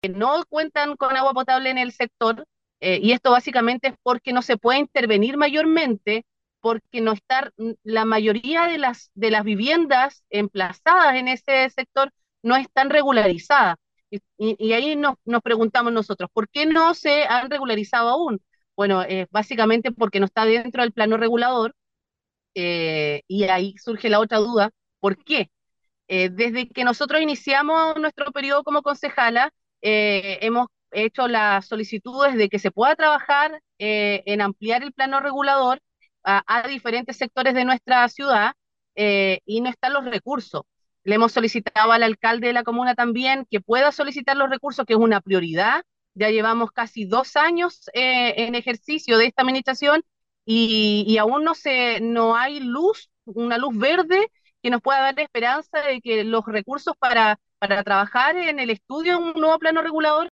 que no cuentan con agua potable en el sector, y esto básicamente es porque no se puede intervenir mayormente, porque no está, la mayoría de las viviendas emplazadas en ese sector no están regularizadas. Y ahí nos preguntamos nosotros, ¿por qué no se han regularizado aún? Bueno, básicamente porque no está dentro del plano regulador, y ahí surge la otra duda, ¿por qué? Desde que nosotros iniciamos nuestro periodo como concejala, hemos hecho las solicitudes de que se pueda trabajar en ampliar el plano regulador a diferentes sectores de nuestra ciudad, y no están los recursos. Le hemos solicitado al alcalde de la comuna también que pueda solicitar los recursos, que es una prioridad. Ya llevamos casi 2 años en ejercicio de esta administración y aún no hay luz, una luz verde que nos pueda dar la esperanza de que los recursos para trabajar en el estudio de un nuevo plano regulador